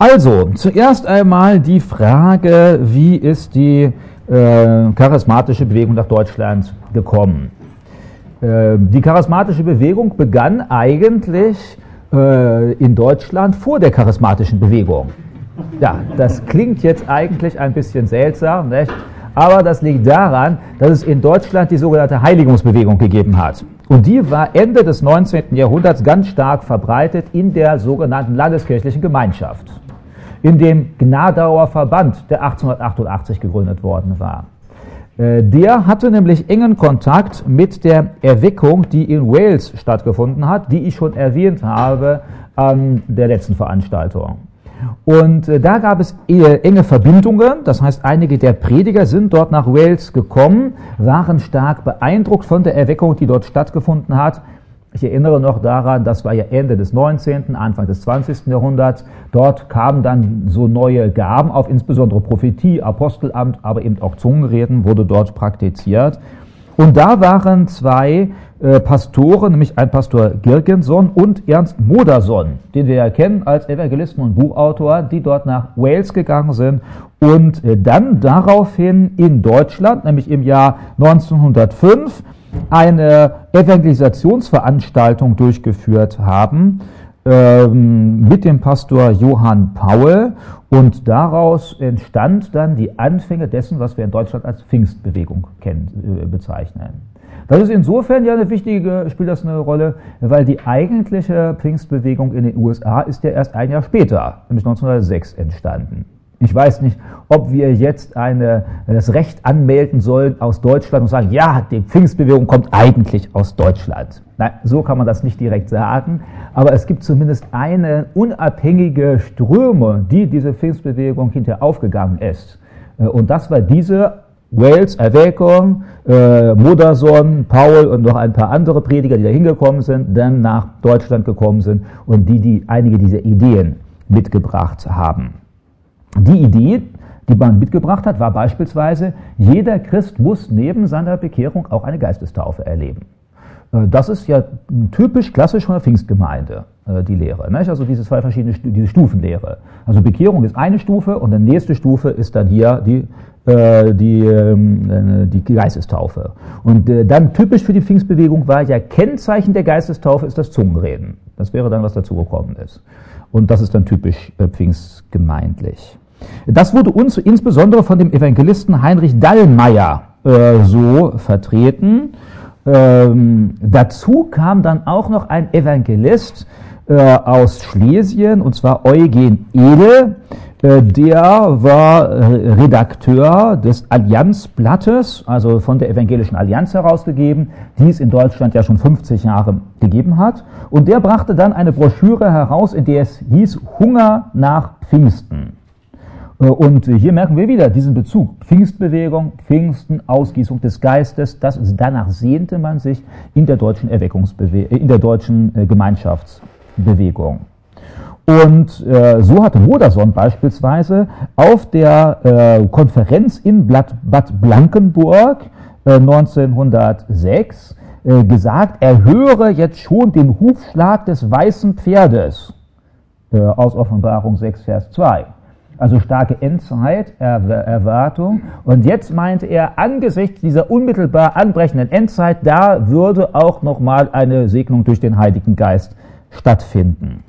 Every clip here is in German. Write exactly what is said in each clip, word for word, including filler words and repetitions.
Also, zuerst einmal die Frage, wie ist die äh, charismatische Bewegung nach Deutschland gekommen? Äh, die charismatische Bewegung begann eigentlich äh, in Deutschland vor der charismatischen Bewegung. Ja, das klingt jetzt eigentlich ein bisschen seltsam, nicht? Aber das liegt daran, dass es in Deutschland die sogenannte Heiligungsbewegung gegeben hat. Und die war Ende des neunzehnten Jahrhunderts ganz stark verbreitet in der sogenannten landeskirchlichen Gemeinschaft, in dem Gnadauer Verband, der achtzehnhundertachtundachtzig gegründet worden war. Der hatte nämlich engen Kontakt mit der Erweckung, die in Wales stattgefunden hat, die ich schon erwähnt habe an der letzten Veranstaltung. Und äh, da gab es äh, enge Verbindungen, das heißt, einige der Prediger sind dort nach Wales gekommen, waren stark beeindruckt von der Erweckung, die dort stattgefunden hat. Ich erinnere noch daran, das war ja Ende des neunzehnten, Anfang des zwanzigsten Jahrhunderts. Dort kamen dann so neue Gaben auf, insbesondere Prophetie, Apostelamt, aber eben auch Zungenreden wurde dort praktiziert. Und da waren zwei äh, Pastoren, nämlich ein Pastor Girgenson und Ernst Modersohn, den wir ja kennen als Evangelisten und Buchautor, die dort nach Wales gegangen sind und äh, dann daraufhin in Deutschland, nämlich im Jahr neunzehnhundertfünf, eine Evangelisationsveranstaltung durchgeführt haben ähm, mit dem Pastor Johann Paul, und daraus entstand dann die Anfänge dessen, was wir in Deutschland als Pfingstbewegung kennen, äh, bezeichnen. Das ist insofern ja eine wichtige, spielt das eine Rolle, weil die eigentliche Pfingstbewegung in den U S A ist ja erst ein Jahr später, nämlich neunzehnhundertsechs, entstanden. Ich weiß nicht, ob wir jetzt eine, das Recht anmelden sollen aus Deutschland und sagen, ja, die Pfingstbewegung kommt eigentlich aus Deutschland. Nein, so kann man das nicht direkt sagen, aber es gibt zumindest eine unabhängige Ströme, die diese Pfingstbewegung hinterher aufgegangen ist. Und das war diese Wales Erweckung, äh, Modersohn, Paul und noch ein paar andere Prediger, die da hingekommen sind, dann nach Deutschland gekommen sind und die, die einige dieser Ideen mitgebracht haben. Die Idee, die man mitgebracht hat, war beispielsweise, jeder Christ muss neben seiner Bekehrung auch eine Geistestaufe erleben. Das ist ja typisch klassisch von der Pfingstgemeinde, die Lehre, nicht? Also diese zwei verschiedene, diese Stufenlehre. Also Bekehrung ist eine Stufe und die nächste Stufe ist dann hier die, die, die Geistestaufe. Und dann typisch für die Pfingstbewegung war ja, Kennzeichen der Geistestaufe ist das Zungenreden. Das wäre dann, was dazugekommen ist. Und das ist dann typisch pfingstgemeindlich. Das wurde uns insbesondere von dem Evangelisten Heinrich Dallmayr äh, so vertreten. Ähm, dazu kam dann auch noch ein Evangelist äh, aus Schlesien, und zwar Eugen Edel. Äh, der war äh, Redakteur des Allianzblattes, also von der Evangelischen Allianz herausgegeben, die es in Deutschland ja schon fünfzig Jahre gegeben hat. Und der brachte dann eine Broschüre heraus, in der es hieß Hunger nach Pfingsten. Und hier merken wir wieder diesen Bezug. Pfingstbewegung, Pfingsten, Ausgießung des Geistes, das ist, danach sehnte man sich in der deutschen Erweckungsbewegung, in der deutschen Gemeinschaftsbewegung. Und äh, so hatte Modersohn beispielsweise auf der äh, Konferenz in Bad, Bad Blankenburg äh, neunzehnhundertsechs äh, gesagt, er höre jetzt schon den Hufschlag des weißen Pferdes, äh, aus Offenbarung sechs, Vers zwei. Also starke Endzeit-Erwartung. Und jetzt meinte er, angesichts dieser unmittelbar anbrechenden Endzeit, da würde auch nochmal eine Segnung durch den Heiligen Geist stattfinden.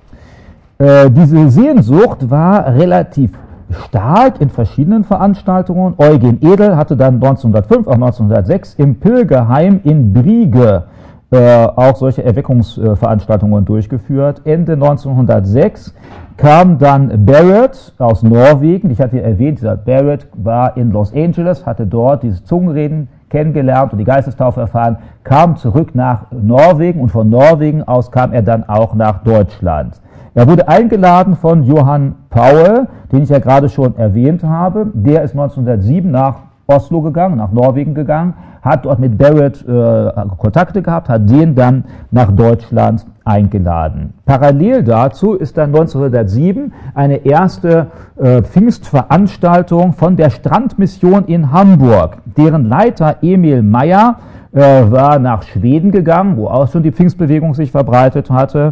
Äh, diese Sehnsucht war relativ stark in verschiedenen Veranstaltungen. Eugen Edel hatte dann neunzehnhundertfünf, auch neunzehnhundertsechs im Pilgerheim in Briege äh, auch solche Erweckungsveranstaltungen durchgeführt. Ende neunzehnhundertsechs kam dann Barrett aus Norwegen. Ich hatte ja erwähnt, dieser Barrett war in Los Angeles, hatte dort dieses Zungenreden kennengelernt und die Geistestaufe erfahren, kam zurück nach Norwegen und von Norwegen aus kam er dann auch nach Deutschland. Er wurde eingeladen von Johann Paul, den ich ja gerade schon erwähnt habe. Der ist neunzehnhundertsieben nach Oslo gegangen, nach Norwegen gegangen, hat dort mit Barrett äh, Kontakte gehabt, hat den dann nach Deutschland eingeladen. Parallel dazu ist dann neunzehnhundertsieben eine erste äh, Pfingstveranstaltung von der Strandmission in Hamburg. Deren Leiter Emil Meyer äh, war nach Schweden gegangen, wo auch schon die Pfingstbewegung sich verbreitet hatte.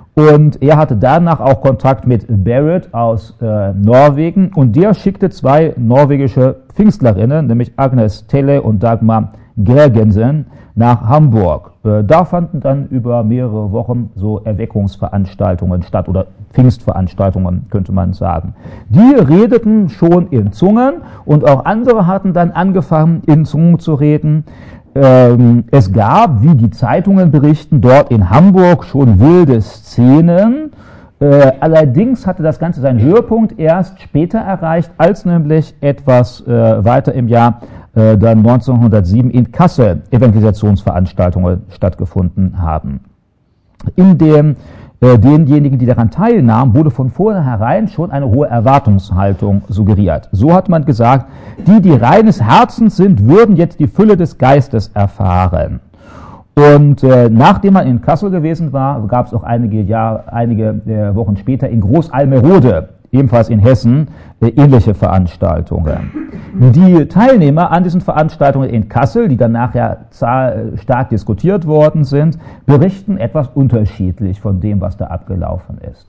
Und er hatte danach auch Kontakt mit Barrett aus äh, Norwegen und der schickte zwei norwegische Pfingstlerinnen, nämlich Agnes Telle und Dagmar Gregensen, nach Hamburg. Äh, da fanden dann über mehrere Wochen so Erweckungsveranstaltungen statt oder Pfingstveranstaltungen, könnte man sagen. Die redeten schon in Zungen und auch andere hatten dann angefangen, in Zungen zu reden. Ähm, es gab, wie die Zeitungen berichten, dort in Hamburg schon wilde Szenen. Äh, allerdings hatte das Ganze seinen Höhepunkt erst später erreicht, als nämlich etwas äh, weiter im Jahr äh, dann neunzehnhundertsieben in Kassel Evangelisationsveranstaltungen stattgefunden haben. In dem äh, denjenigen, die daran teilnahmen, wurde von vornherein schon eine hohe Erwartungshaltung suggeriert. So hat man gesagt, die, die reines Herzens sind, würden jetzt die Fülle des Geistes erfahren. Und äh, nachdem man in Kassel gewesen war, gab es auch einige, Jahr, einige äh, Wochen später in Groß-Almerode, ebenfalls in Hessen, äh, ähnliche Veranstaltungen. Die Teilnehmer an diesen Veranstaltungen in Kassel, die dann nachher zahl, stark diskutiert worden sind, berichten etwas unterschiedlich von dem, was da abgelaufen ist.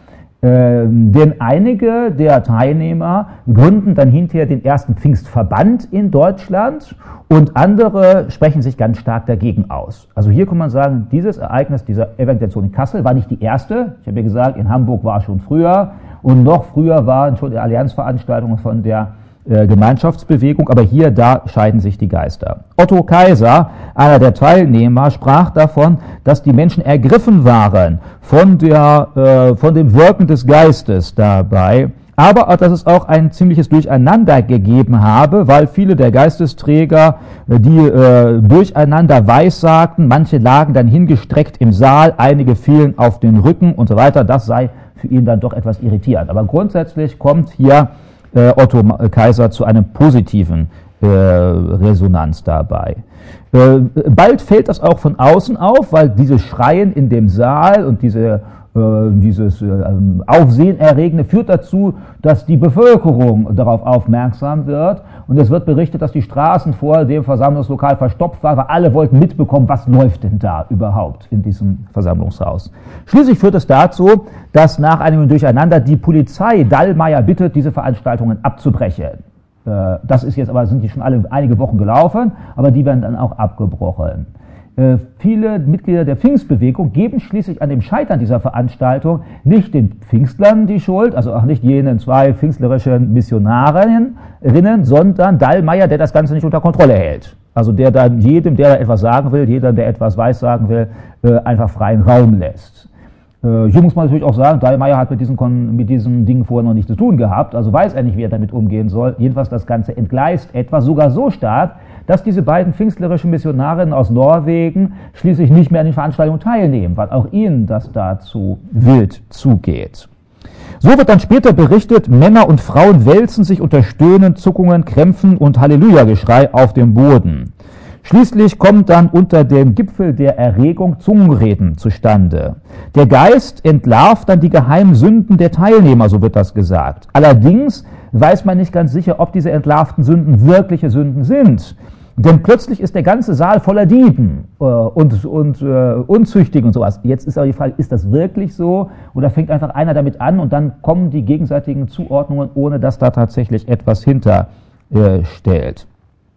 Ähm, denn einige der Teilnehmer gründen dann hinterher den ersten Pfingstverband in Deutschland und andere sprechen sich ganz stark dagegen aus. Also hier kann man sagen, dieses Ereignis, dieser Evangelisation in Kassel war nicht die erste. Ich habe ja gesagt, in Hamburg war schon früher und noch früher waren schon die Allianzveranstaltungen von der äh, Gemeinschaftsbewegung, aber hier, da scheiden sich die Geister. Otto Kaiser, einer der Teilnehmer, sprach davon, dass die Menschen ergriffen waren von, der, äh, von dem Wirken des Geistes dabei, aber dass es auch ein ziemliches Durcheinander gegeben habe, weil viele der Geistesträger, die äh, durcheinander weissagten, manche lagen dann hingestreckt im Saal, einige fielen auf den Rücken und so weiter, das sei für ihn dann doch etwas irritierend. Aber grundsätzlich kommt hier äh, Otto Kaiser zu einem positiven äh, Resonanz dabei. Äh, bald fällt das auch von außen auf, weil dieses Schreien in dem Saal und diese Dieses Aufsehenerregende führt dazu, dass die Bevölkerung darauf aufmerksam wird und es wird berichtet, dass die Straßen vor dem Versammlungslokal verstopft waren, weil alle wollten mitbekommen, was läuft denn da überhaupt in diesem Versammlungshaus. Schließlich führt es dazu, dass nach einem Durcheinander die Polizei Dallmayr bittet, diese Veranstaltungen abzubrechen. Das ist jetzt aber, sind die schon alle einige Wochen gelaufen, aber die werden dann auch abgebrochen. Äh, viele Mitglieder der Pfingstbewegung geben schließlich an dem Scheitern dieser Veranstaltung nicht den Pfingstlern die Schuld, also auch nicht jenen zwei pfingstlerischen Missionarinnen, sondern Dallmayr, der das Ganze nicht unter Kontrolle hält. Also der dann jedem, der da etwas sagen will, jeder, der etwas weiß sagen will, äh, einfach freien Raum lässt. Äh, hier muss man natürlich auch sagen, Dallmayr hat mit diesen, mit diesen Dingen vorher noch nichts zu tun gehabt, also weiß er nicht, wie er damit umgehen soll. Jedenfalls das Ganze entgleist etwas, sogar so stark, dass diese beiden pfingstlerischen Missionarinnen aus Norwegen schließlich nicht mehr an den Veranstaltungen teilnehmen, weil auch ihnen das dazu wild zugeht. So wird dann später berichtet, Männer und Frauen wälzen sich unter Stöhnen, Zuckungen, Krämpfen und Halleluja-Geschrei auf dem Boden. Schließlich kommt dann unter dem Gipfel der Erregung Zungenreden zustande. Der Geist entlarvt dann die geheimen Sünden der Teilnehmer, so wird das gesagt. Allerdings weiß man nicht ganz sicher, ob diese entlarvten Sünden wirkliche Sünden sind. Denn plötzlich ist der ganze Saal voller Dieben äh, und, und äh, Unzüchtigen und sowas. Jetzt ist aber die Frage, ist das wirklich so? Oder fängt einfach einer damit an und dann kommen die gegenseitigen Zuordnungen, ohne dass da tatsächlich etwas hinter äh, stellt.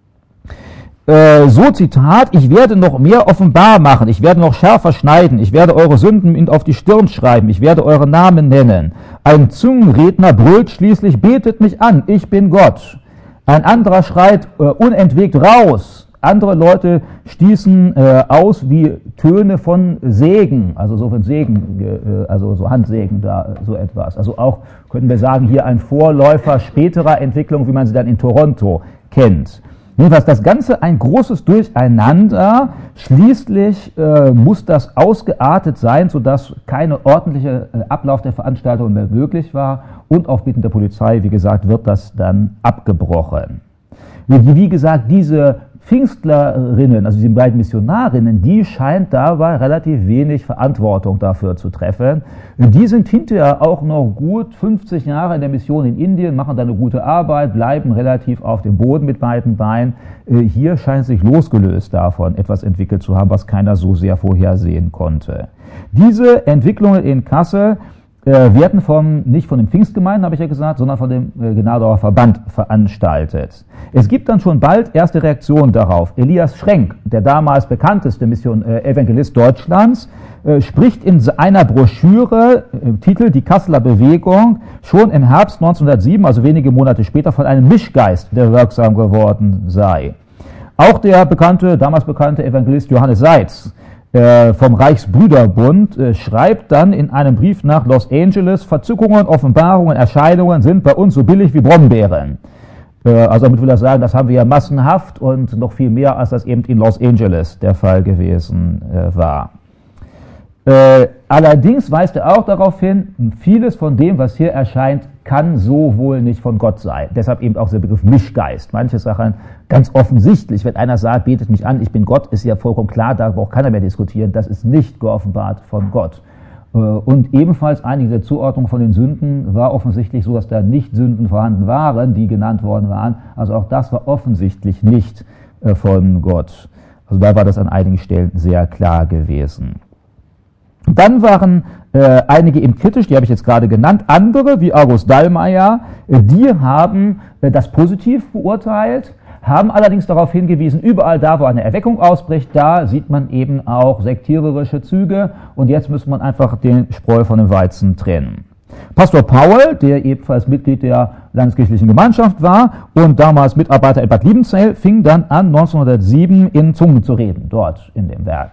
Äh, so Zitat, ich werde noch mehr offenbar machen, ich werde noch schärfer schneiden, ich werde eure Sünden auf die Stirn schreiben, ich werde eure Namen nennen. Ein Zungenredner brüllt schließlich, betet mich an, ich bin Gott. Ein anderer schreit äh, unentwegt raus. Andere Leute stießen äh, aus wie Töne von Sägen, also so von Sägen, äh, also so Handsägen, da so etwas. Also auch, könnten wir sagen, hier ein Vorläufer späterer Entwicklung, wie man sie dann in Toronto kennt. Jedenfalls das Ganze ein großes Durcheinander. Schließlich äh, muss das ausgeartet sein, sodass keine ordentliche äh, Ablauf der Veranstaltung mehr möglich war. Und auf Bitten der Polizei, wie gesagt, wird das dann abgebrochen. Wie, wie gesagt, diese Pfingstlerinnen, also diese beiden Missionarinnen, die scheint dabei relativ wenig Verantwortung dafür zu treffen. Die sind hinterher auch noch gut fünfzig Jahre in der Mission in Indien, machen da eine gute Arbeit, bleiben relativ auf dem Boden mit beiden Beinen. Hier scheint sich losgelöst davon etwas entwickelt zu haben, was keiner so sehr vorhersehen konnte. Diese Entwicklungen in Kassel äh, werden vom, nicht von den Pfingstgemeinden, habe ich ja gesagt, sondern von dem äh, Gnadauer Verband veranstaltet. Es gibt dann schon bald erste Reaktionen darauf. Elias Schrenk, der damals bekannteste Mission, äh, Evangelist Deutschlands, äh, spricht in einer Broschüre, äh, Titel Die Kasseler Bewegung, schon im Herbst neunzehnhundertsieben, also wenige Monate später, von einem Mischgeist, der wirksam geworden sei. Auch der bekannte, damals bekannte Evangelist Johannes Seitz äh, vom Reichsbrüderbund äh, schreibt dann in einem Brief nach Los Angeles, Verzückungen, Offenbarungen, Erscheinungen sind bei uns so billig wie Brombeeren. Äh, also damit will er sagen, das haben wir ja massenhaft und noch viel mehr, als das eben in Los Angeles der Fall gewesen äh, war. Äh, allerdings weist er auch darauf hin, vieles von dem, was hier erscheint, kann so wohl nicht von Gott sein. Deshalb eben auch der Begriff Mischgeist. Manche Sachen ganz offensichtlich, wenn einer sagt, betet mich an, ich bin Gott, ist ja vollkommen klar, da braucht keiner mehr diskutieren, das ist nicht geoffenbart von Gott. Äh, und ebenfalls einige der Zuordnung von den Sünden war offensichtlich so, dass da nicht Sünden vorhanden waren, die genannt worden waren. Also auch das war offensichtlich nicht äh, von Gott. Also da war das an einigen Stellen sehr klar gewesen. Dann waren äh, einige eben kritisch, die habe ich jetzt gerade genannt, andere, wie August Dallmayr, äh, die haben äh, das positiv beurteilt, haben allerdings darauf hingewiesen, überall da, wo eine Erweckung ausbricht, da sieht man eben auch sektiererische Züge und jetzt muss man einfach den Spreu von dem Weizen trennen. Pastor Paul, der ebenfalls Mitglied der Landeskirchlichen Gemeinschaft war und damals Mitarbeiter in Bad Liebenzell, fing dann an, neunzehnhundertsieben in Zungen zu reden, dort in dem Werk.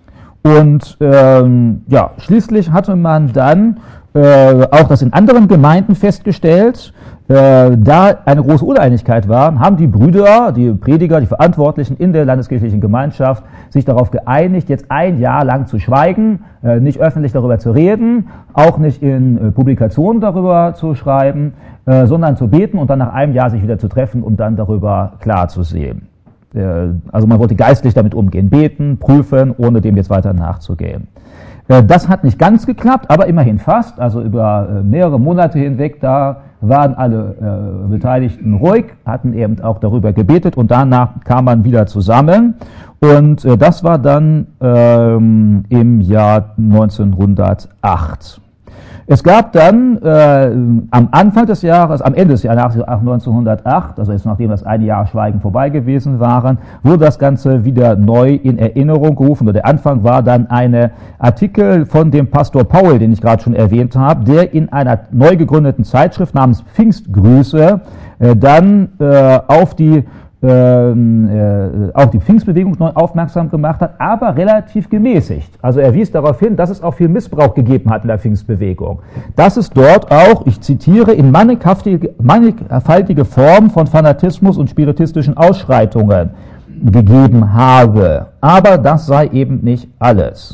Und ähm, ja, schließlich hatte man dann äh, auch das in anderen Gemeinden festgestellt, äh, da eine große Uneinigkeit war, haben die Brüder, die Prediger, die Verantwortlichen in der Landeskirchlichen Gemeinschaft sich darauf geeinigt, jetzt ein Jahr lang zu schweigen, äh, nicht öffentlich darüber zu reden, auch nicht in äh, Publikationen darüber zu schreiben, äh, sondern zu beten und dann nach einem Jahr sich wieder zu treffen, um dann darüber klar zu sehen. Also man wollte geistlich damit umgehen, beten, prüfen, ohne dem jetzt weiter nachzugehen. Das hat nicht ganz geklappt, aber immerhin fast, also über mehrere Monate hinweg, da waren alle äh, Beteiligten ruhig, hatten eben auch darüber gebetet und danach kam man wieder zusammen und äh, das war dann ähm, im Jahr neunzehnhundertacht. Es gab dann äh, am Anfang des Jahres, am Ende des Jahres neunzehnhundertacht, also jetzt nachdem das eine Jahr Schweigen vorbei gewesen waren, wurde das Ganze wieder neu in Erinnerung gerufen. Und der Anfang war dann ein Artikel von dem Pastor Paul, den ich gerade schon erwähnt habe, der in einer neu gegründeten Zeitschrift namens Pfingstgrüße äh, dann äh, auf die Ähm, äh, auch die Pfingstbewegung neu aufmerksam gemacht hat, aber relativ gemäßigt. Also er wies darauf hin, dass es auch viel Missbrauch gegeben hat in der Pfingstbewegung. Dass es dort auch, ich zitiere, in mannigfaltige, mannigfaltige Formen von Fanatismus und spiritistischen Ausschreitungen gegeben habe. Aber das sei eben nicht alles.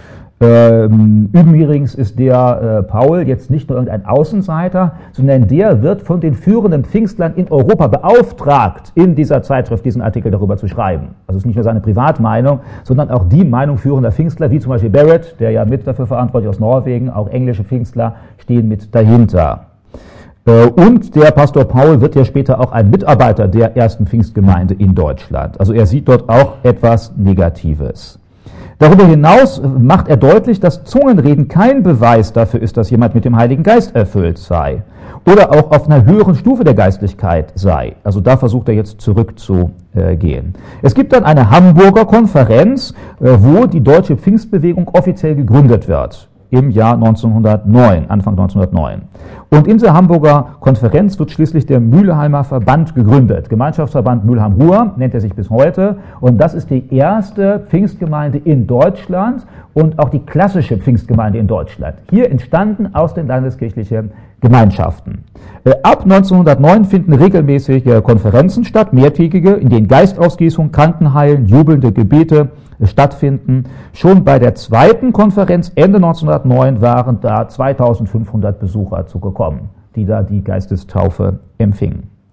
Ähm, übrigens ist der äh, Paul jetzt nicht nur irgendein Außenseiter, sondern der wird von den führenden Pfingstlern in Europa beauftragt, in dieser Zeitschrift diesen Artikel darüber zu schreiben. Also es ist nicht nur seine Privatmeinung, sondern auch die Meinung führender Pfingstler, wie zum Beispiel Barrett, der ja mit dafür verantwortlich aus Norwegen, auch englische Pfingstler stehen mit dahinter. Äh, und der Pastor Paul wird ja später auch ein Mitarbeiter der ersten Pfingstgemeinde in Deutschland. Also er sieht dort auch etwas Negatives. Darüber hinaus macht er deutlich, dass Zungenreden kein Beweis dafür ist, dass jemand mit dem Heiligen Geist erfüllt sei oder auch auf einer höheren Stufe der Geistlichkeit sei. Also da versucht er jetzt zurückzugehen. Es gibt dann eine Hamburger Konferenz, wo die deutsche Pfingstbewegung offiziell gegründet wird. Im Jahr neunzehnhundertneun, Anfang neunzehnhundertneun. Und in der Hamburger Konferenz wird schließlich der Mülheimer Verband gegründet. Gemeinschaftsverband Mülheim-Ruhr nennt er sich bis heute. Und das ist die erste Pfingstgemeinde in Deutschland und auch die klassische Pfingstgemeinde in Deutschland. Hier entstanden aus den landeskirchlichen Gemeinschaften. Ab neunzehnhundertneun finden regelmäßige Konferenzen statt, mehrtägige, in denen Geistausgießung, Krankenheilen, jubelnde Gebete stattfinden. Schon bei der zweiten Konferenz Ende neunzehnhundertneun waren da zweitausendfünfhundert Besucher zugekommen, die da die Geistestaufe empfingen.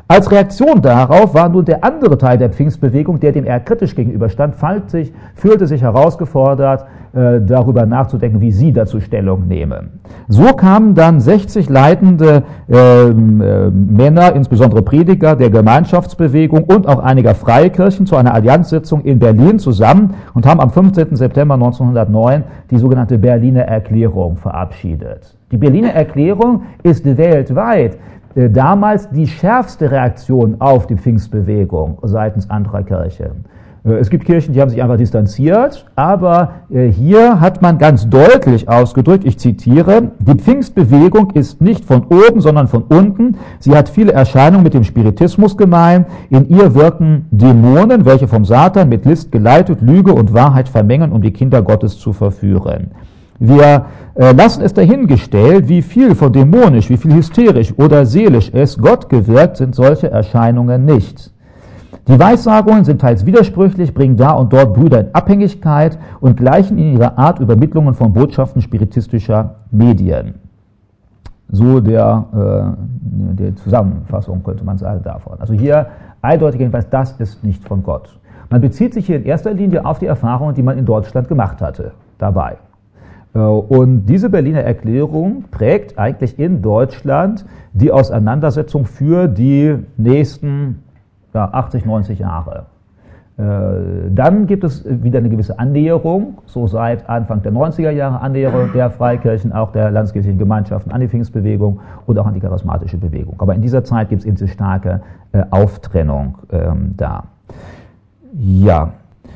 Als Reaktion darauf war nun der andere Teil der Pfingstbewegung, der dem eher kritisch gegenüberstand, sich, fühlte sich herausgefordert, äh, darüber nachzudenken, wie sie dazu Stellung nehmen. So kamen dann sechzig leitende äh, äh, Männer, insbesondere Prediger der Gemeinschaftsbewegung und auch einiger Freikirchen zu einer Allianzsitzung in Berlin zusammen und haben am fünfzehnten September neunzehnhundertneun die sogenannte Berliner Erklärung verabschiedet. Die Berliner Erklärung ist weltweit damals die schärfste Reaktion auf die Pfingstbewegung seitens anderer Kirchen. Es gibt Kirchen, die haben sich einfach distanziert, aber hier hat man ganz deutlich ausgedrückt, ich zitiere, die Pfingstbewegung ist nicht von oben, sondern von unten. Sie hat viele Erscheinungen mit dem Spiritismus gemein. In ihr wirken Dämonen, welche vom Satan mit List geleitet, Lüge und Wahrheit vermengen, um die Kinder Gottes zu verführen. Wir äh, lassen es dahingestellt, wie viel von dämonisch, wie viel hysterisch oder seelisch ist Gott gewirkt, sind solche Erscheinungen nicht. Die Weissagungen sind teils widersprüchlich, bringen da und dort Brüder in Abhängigkeit und gleichen in ihrer Art Übermittlungen von Botschaften spiritistischer Medien. So der, äh, der Zusammenfassung könnte man sagen davon. Also hier eindeutig jedenfalls, das ist nicht von Gott. Man bezieht sich hier in erster Linie auf die Erfahrungen, die man in Deutschland gemacht hatte dabei. Und diese Berliner Erklärung prägt eigentlich in Deutschland die Auseinandersetzung für die nächsten ja, achtzig, neunzig Jahre. Dann gibt es wieder eine gewisse Annäherung, so seit Anfang der neunziger Jahre Annäherung der Freikirchen, auch der landeskirchlichen Gemeinschaften an die Pfingstbewegung und auch an die charismatische Bewegung. Aber in dieser Zeit gibt es eben diese starke Auftrennung ähm, da. Ja,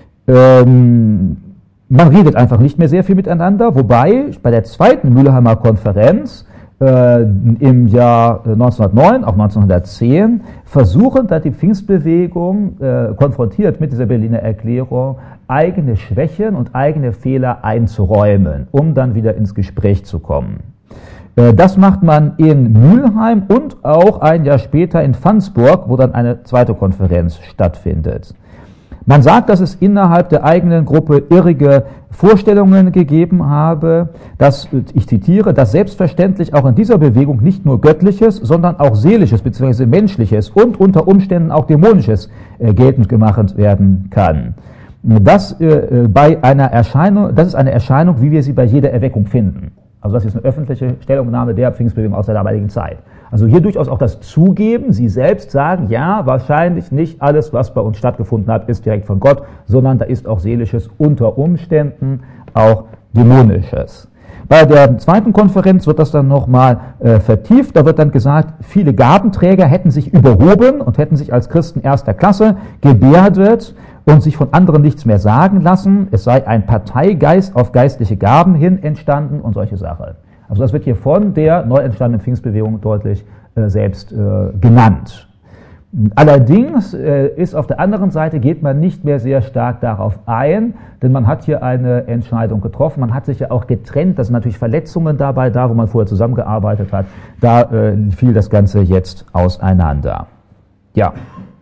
ähm, man redet einfach nicht mehr sehr viel miteinander, wobei bei der zweiten Mülheimer Konferenz äh, im Jahr neunzehnhundertneun, auch neunzehnhundertzehn, versuchen da die Pfingstbewegung, äh, konfrontiert mit dieser Berliner Erklärung, eigene Schwächen und eigene Fehler einzuräumen, um dann wieder ins Gespräch zu kommen. Äh, das macht man in Mülheim und auch ein Jahr später in Pfandsburg, wo dann eine zweite Konferenz stattfindet. Man sagt, dass es innerhalb der eigenen Gruppe irrige Vorstellungen gegeben habe, dass, ich zitiere, dass selbstverständlich auch in dieser Bewegung nicht nur Göttliches, sondern auch Seelisches bzw. Menschliches und unter Umständen auch Dämonisches äh, geltend gemacht werden kann. Das, äh, bei einer Erscheinung, das ist eine Erscheinung, wie wir sie bei jeder Erweckung finden. Also das ist eine öffentliche Stellungnahme der Pfingstbewegung aus der damaligen Zeit. Also hier durchaus auch das Zugeben, sie selbst sagen, ja, wahrscheinlich nicht alles, was bei uns stattgefunden hat, ist direkt von Gott, sondern da ist auch Seelisches, unter Umständen auch Dämonisches. Bei der zweiten Konferenz wird das dann nochmal äh, vertieft. Da wird dann gesagt, viele Gabenträger hätten sich überhoben und hätten sich als Christen erster Klasse gebärdet und sich von anderen nichts mehr sagen lassen. Es sei ein Parteigeist auf geistliche Gaben hin entstanden und solche Sachen. Also das wird hier von der neu entstandenen Pfingstbewegung deutlich äh, selbst äh, genannt. Allerdings äh, ist auf der anderen Seite, geht man nicht mehr sehr stark darauf ein, denn man hat hier eine Entscheidung getroffen, man hat sich ja auch getrennt, da sind natürlich Verletzungen dabei, da wo man vorher zusammengearbeitet hat, da äh, fiel das Ganze jetzt auseinander. Ja.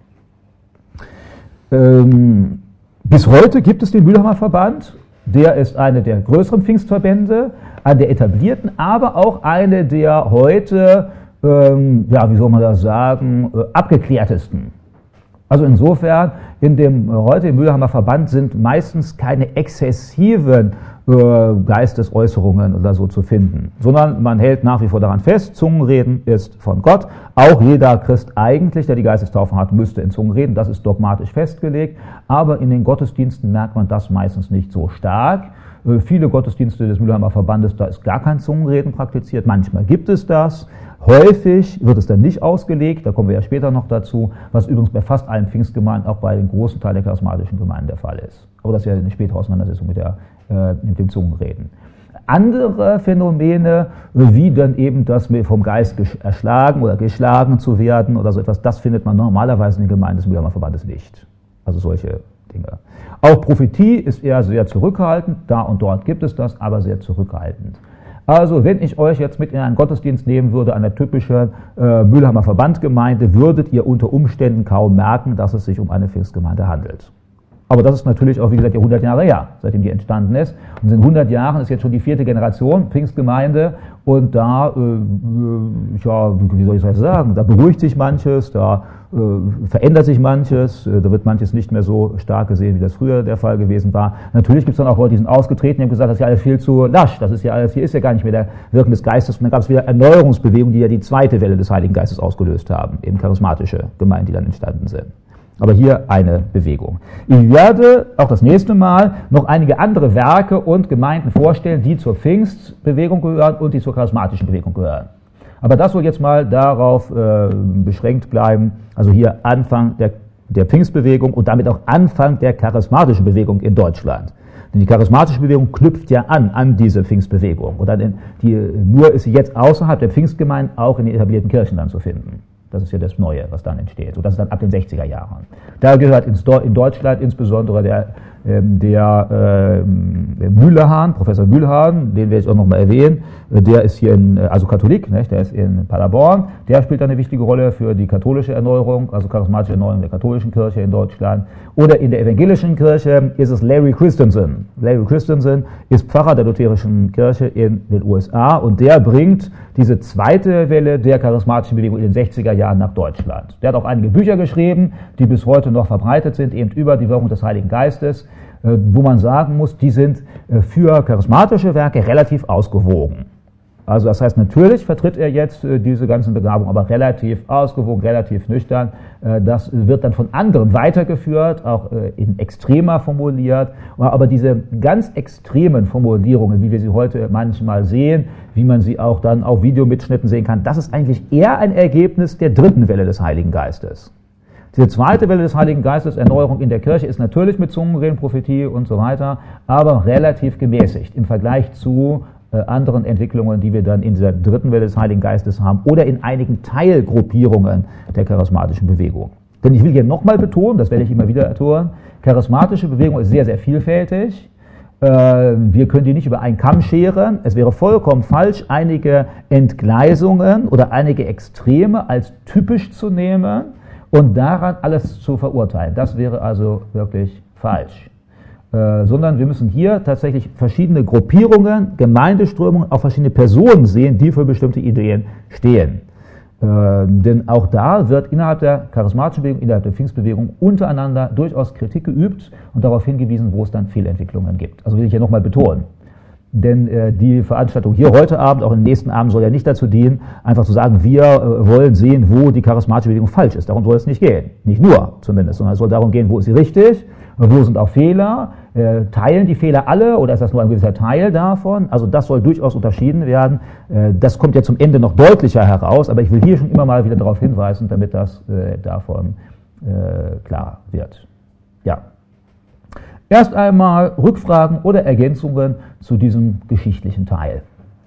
Ähm, bis heute gibt es den Mülheimer Verband, der ist eine der größeren Pfingstverbände, eine der etablierten, aber auch eine der heute, ähm, ja, wie soll man das sagen, äh, abgeklärtesten. Also insofern, in dem äh, heute im Mülheimer Verband sind meistens keine exzessiven äh, Geistesäußerungen oder so zu finden, sondern man hält nach wie vor daran fest, Zungenreden ist von Gott. Auch jeder Christ eigentlich, der die Geistestaufe hat, müsste in Zungen reden, das ist dogmatisch festgelegt, aber in den Gottesdiensten merkt man das meistens nicht so stark. Äh, viele Gottesdienste des Mülheimer Verbandes, da ist gar kein Zungenreden praktiziert, manchmal gibt es das. Häufig wird es dann nicht ausgelegt, da kommen wir ja später noch dazu, was übrigens bei fast allen Pfingstgemeinden, auch bei dem großen Teil der charismatischen Gemeinden der Fall ist. Aber das ist ja eine spätere Auseinandersetzung mit, der, äh, mit dem Zungenreden. Andere Phänomene, wie dann eben das vom Geist erschlagen oder geschlagen zu werden oder so etwas, das findet man normalerweise in den Gemeinden des Mülheimer Verbandes nicht. Also solche Dinge. Auch Prophetie ist eher sehr zurückhaltend, da und dort gibt es das, aber sehr zurückhaltend. Also wenn ich euch jetzt mit in einen Gottesdienst nehmen würde, eine typische äh, Mülheimer Verbandgemeinde, würdet ihr unter Umständen kaum merken, dass es sich um eine Pfingstgemeinde handelt. Aber das ist natürlich auch, wie gesagt, ja hundert Jahre her, seitdem die entstanden ist. Und in hundert Jahren ist jetzt schon die vierte Generation Pfingstgemeinde. Und da, äh, ja, wie soll ich das sagen, da beruhigt sich manches, da äh, verändert sich manches, äh, da wird manches nicht mehr so stark gesehen, wie das früher der Fall gewesen war. Natürlich gibt es dann auch Leute, die sind ausgetreten, die haben gesagt, das ist ja alles viel zu lasch, das ist ja alles, hier ist ja gar nicht mehr der Wirken des Geistes. Und dann gab es wieder Erneuerungsbewegungen, die ja die zweite Welle des Heiligen Geistes ausgelöst haben, eben charismatische Gemeinden, die dann entstanden sind. Aber hier eine Bewegung. Ich werde auch das nächste Mal noch einige andere Werke und Gemeinden vorstellen, die zur Pfingstbewegung gehören und die zur charismatischen Bewegung gehören. Aber das soll jetzt mal darauf äh, beschränkt bleiben, also hier Anfang der, der Pfingstbewegung und damit auch Anfang der charismatischen Bewegung in Deutschland. Denn die charismatische Bewegung knüpft ja an, an diese Pfingstbewegung. Und dann in die, nur ist sie jetzt außerhalb der Pfingstgemeinden auch in den etablierten Kirchen dann zu finden. Das ist ja das Neue, was dann entsteht. Und das ist dann ab den sechziger Jahren. Da gehört in Deutschland insbesondere der, der äh, Mühlehahn, Professor Mühlehahn, den werde ich auch nochmal erwähnen. Der ist hier in, also Katholik, ne, der ist in Paderborn. Der spielt eine wichtige Rolle für die katholische Erneuerung, also charismatische Erneuerung der katholischen Kirche in Deutschland. Oder in der evangelischen Kirche ist es Larry Christensen. Larry Christensen ist Pfarrer der lutherischen Kirche in den U S A und der bringt diese zweite Welle der charismatischen Bewegung in den sechziger Jahren nach Deutschland. Der hat auch einige Bücher geschrieben, die bis heute noch verbreitet sind, eben über die Wirkung des Heiligen Geistes, wo man sagen muss, die sind für charismatische Werke relativ ausgewogen. Also das heißt, natürlich vertritt er jetzt äh, diese ganzen Begabungen, aber relativ ausgewogen, relativ nüchtern. Äh, das wird dann von anderen weitergeführt, auch äh, in extremer formuliert. Aber diese ganz extremen Formulierungen, wie wir sie heute manchmal sehen, wie man sie auch dann auf Videomitschnitten sehen kann, das ist eigentlich eher ein Ergebnis der dritten Welle des Heiligen Geistes. Diese zweite Welle des Heiligen Geistes, Erneuerung in der Kirche, ist natürlich mit Zungenreden, Prophetie und so weiter, aber relativ gemäßigt im Vergleich zu äh, anderen Entwicklungen, die wir dann in dieser dritten Welle des Heiligen Geistes haben oder in einigen Teilgruppierungen der charismatischen Bewegung. Denn ich will hier nochmal betonen, das werde ich immer wieder tun, charismatische Bewegung ist sehr, sehr vielfältig. Äh, wir können die nicht über einen Kamm scheren. Es wäre vollkommen falsch, einige Entgleisungen oder einige Extreme als typisch zu nehmen und daran alles zu verurteilen. Das wäre also wirklich falsch. Äh, sondern wir müssen hier tatsächlich verschiedene Gruppierungen, Gemeindeströmungen, auch verschiedene Personen sehen, die für bestimmte Ideen stehen. Äh, denn auch da wird innerhalb der charismatischen Bewegung, innerhalb der Pfingstbewegung untereinander durchaus Kritik geübt und darauf hingewiesen, wo es dann Fehlentwicklungen gibt. Also will ich hier nochmal betonen. Denn äh, die Veranstaltung hier heute Abend, auch im nächsten Abend, soll ja nicht dazu dienen, einfach zu sagen, wir äh, wollen sehen, wo die charismatische Bewegung falsch ist. Darum soll es nicht gehen. Nicht nur zumindest, sondern es soll darum gehen, wo ist sie richtig, wo sind auch Fehler, äh, teilen die Fehler alle oder ist das nur ein gewisser Teil davon? Also das soll durchaus unterschieden werden. Äh, das kommt ja zum Ende noch deutlicher heraus, aber ich will hier schon immer mal wieder darauf hinweisen, damit das äh, davon äh, klar wird. Ja. Erst einmal Rückfragen oder Ergänzungen zu diesem geschichtlichen Teil.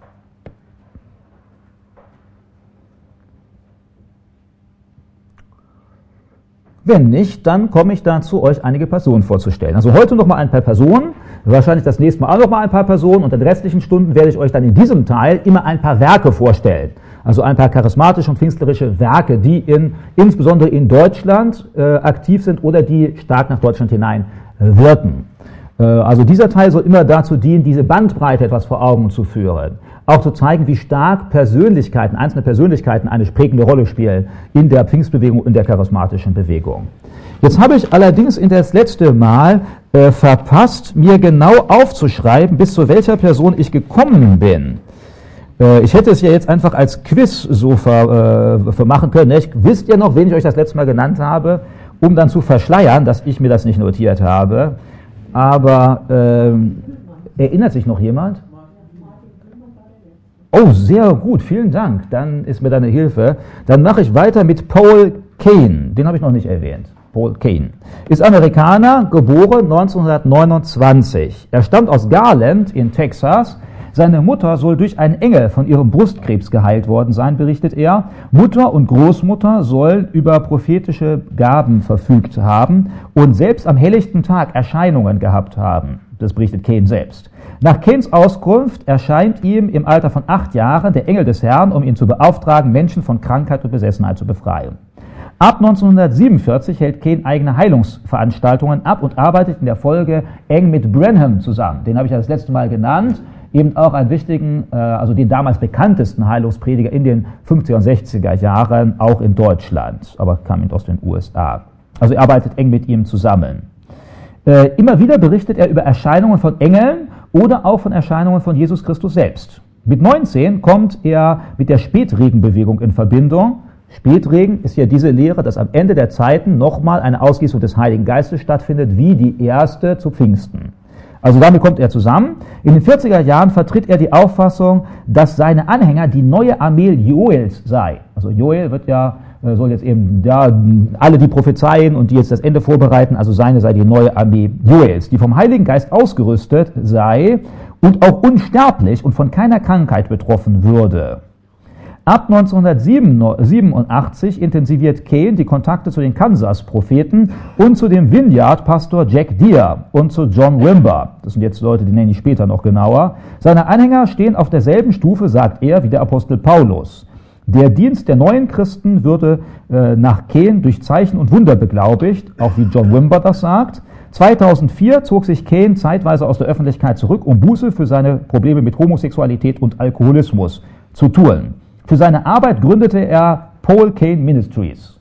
Wenn nicht, dann komme ich dazu, euch einige Personen vorzustellen. Also heute noch mal ein paar Personen, wahrscheinlich das nächste Mal auch noch mal ein paar Personen und in den restlichen Stunden werde ich euch dann in diesem Teil immer ein paar Werke vorstellen. Also ein paar charismatische und pfingstlerische Werke, die in, insbesondere in Deutschland äh, aktiv sind oder die stark nach Deutschland hinein äh, wirken. Äh, also dieser Teil soll immer dazu dienen, diese Bandbreite etwas vor Augen zu führen. Auch zu zeigen, wie stark Persönlichkeiten, einzelne Persönlichkeiten eine prägende Rolle spielen in der Pfingstbewegung und in der charismatischen Bewegung. Jetzt habe ich allerdings in das letzte Mal äh, verpasst, mir genau aufzuschreiben, bis zu welcher Person ich gekommen bin. Äh, ich hätte es ja jetzt einfach als Quiz so ver, äh, vermachen können. Ne? Wisst ihr noch, wen ich euch das letzte Mal genannt habe, um dann zu verschleiern, dass ich mir das nicht notiert habe. Aber äh, erinnert sich noch jemand? Oh, sehr gut, vielen Dank. Dann ist mir da eine Hilfe. Dann mache ich weiter mit Paul Cain. Den habe ich noch nicht erwähnt. Paul Cain ist Amerikaner, geboren neunzehnhundertneunundzwanzig. Er stammt aus Garland in Texas. Seine Mutter soll durch einen Engel von ihrem Brustkrebs geheilt worden sein, berichtet er. Mutter und Großmutter sollen über prophetische Gaben verfügt haben und selbst am helllichten Tag Erscheinungen gehabt haben. Das berichtet Cain selbst. Nach Cains Auskunft erscheint ihm im Alter von acht Jahren der Engel des Herrn, um ihn zu beauftragen, Menschen von Krankheit und Besessenheit zu befreien. Ab neunzehnhundertsiebenundvierzig hält Cain eigene Heilungsveranstaltungen ab und arbeitet in der Folge eng mit Branham zusammen. Den habe ich ja das letzte Mal genannt. Eben auch einen wichtigen, also den damals bekanntesten Heilungsprediger in den fünfziger und sechziger Jahren, auch in Deutschland, aber kam aus den U S A. Also er arbeitet eng mit ihm zusammen. Immer wieder berichtet er über Erscheinungen von Engeln oder auch von Erscheinungen von Jesus Christus selbst. Mit neunzehn kommt er mit der Spätregenbewegung in Verbindung. Spätregen ist ja diese Lehre, dass am Ende der Zeiten nochmal eine Ausgießung des Heiligen Geistes stattfindet, wie die erste zu Pfingsten. Also damit kommt er zusammen. In den vierziger Jahren vertritt er die Auffassung, dass seine Anhänger die neue Armee Joels sei. Also Joel wird ja, soll jetzt eben ja, alle die prophezeien und die jetzt das Ende vorbereiten, also seine sei die neue Armee Joels, die vom Heiligen Geist ausgerüstet sei und auch unsterblich und von keiner Krankheit betroffen würde. Ab neunzehnhundertsiebenundachtzig intensiviert Cain die Kontakte zu den Kansas-Propheten und zu dem Vineyard-Pastor Jack Deere und zu John Wimber. Das sind jetzt Leute, die nenne ich später noch genauer. Seine Anhänger stehen auf derselben Stufe, sagt er, wie der Apostel Paulus. Der Dienst der neuen Christen würde äh, nach Cain durch Zeichen und Wunder beglaubigt, auch wie John Wimber das sagt. zweitausendvier zog sich Cain zeitweise aus der Öffentlichkeit zurück, um Buße für seine Probleme mit Homosexualität und Alkoholismus zu tun. Für seine Arbeit gründete er Paul Cain Ministries.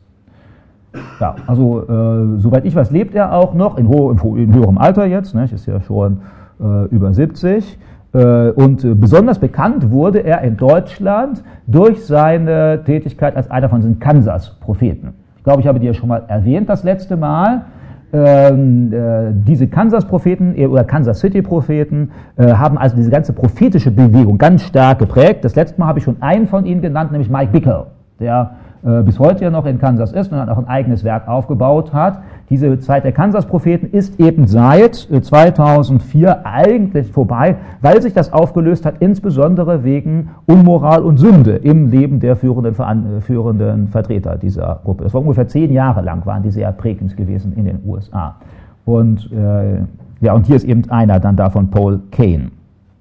Ja, also äh, soweit ich weiß, lebt er auch noch in, ho in, in höherem Alter jetzt, ne, ist ja schon äh, über siebzig. Äh, und äh, besonders bekannt wurde er in Deutschland durch seine Tätigkeit als einer von diesen Kansas-Propheten. Ich glaube, ich habe die ja schon mal erwähnt das letzte Mal. Ähm, äh, diese Kansas-Propheten oder Kansas City-Propheten äh, haben also diese ganze prophetische Bewegung ganz stark geprägt. Das letzte Mal habe ich schon einen von ihnen genannt, nämlich Mike Bickle, der äh, bis heute ja noch in Kansas ist und dann auch ein eigenes Werk aufgebaut hat. Diese Zeit der Kansas-Propheten ist eben seit äh, zweitausendvier eigentlich vorbei, weil sich das aufgelöst hat, insbesondere wegen Unmoral und Sünde im Leben der führenden, äh, führenden Vertreter dieser Gruppe. Das war ungefähr zehn Jahre lang, waren die sehr prägend gewesen in den U S A. Und, äh, ja, und hier ist eben einer dann davon, Paul Cain.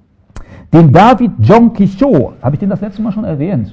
Den David John Quichot, habe ich den das letzte Mal schon erwähnt?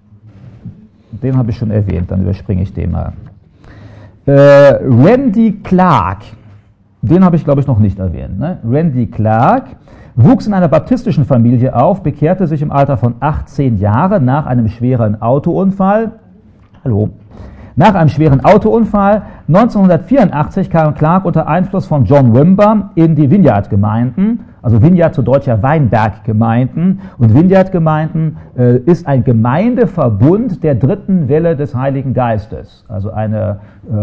Den habe ich schon erwähnt, dann überspringe ich den mal. Äh, Randy Clark, den habe ich glaube ich noch nicht erwähnt. Ne? Randy Clark wuchs in einer baptistischen Familie auf, bekehrte sich im Alter von achtzehn Jahren nach einem schweren Autounfall. Hallo. Nach einem schweren Autounfall neunzehnhundertvierundachtzig kam Clark unter Einfluss von John Wimber in die Vineyard-Gemeinden, also Vineyard zu deutscher Weinberg-Gemeinden. Und Vineyard-Gemeinden äh, ist ein Gemeindeverbund der dritten Welle des Heiligen Geistes, also eine, äh,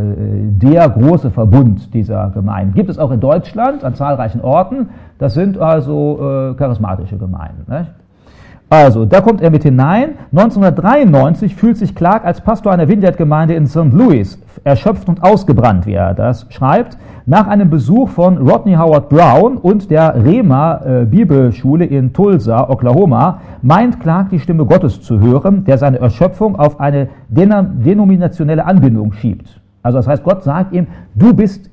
der große Verbund dieser Gemeinden. Gibt es auch in Deutschland an zahlreichen Orten. Das sind also äh, charismatische Gemeinden, nicht? Also, da kommt er mit hinein. neunzehnhundertdreiundneunzig fühlt sich Clark als Pastor einer Vineyard-Gemeinde in Sankt Louis erschöpft und ausgebrannt, wie er das schreibt. Nach einem Besuch von Rodney Howard Brown und der Rhema äh, Bibelschule in Tulsa, Oklahoma, meint Clark die Stimme Gottes zu hören, der seine Erschöpfung auf eine denominationelle Anbindung schiebt. Also das heißt, Gott sagt ihm, du bist